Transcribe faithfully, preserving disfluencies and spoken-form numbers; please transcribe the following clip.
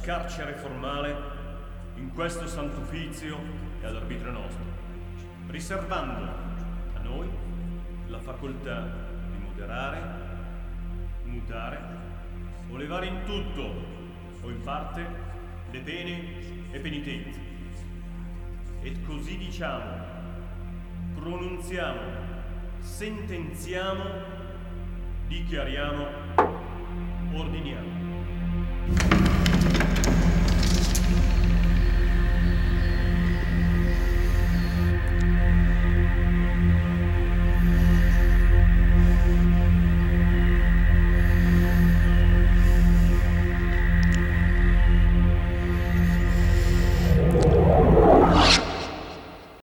carcere formale in questo santo uffizio e all'arbitrio nostro, riservando a noi la facoltà di moderare, mutare o levare in tutto o in parte le pene e penitenze. Ed così diciamo, pronunziamo, sentenziamo, dichiariamo, ordiniamo.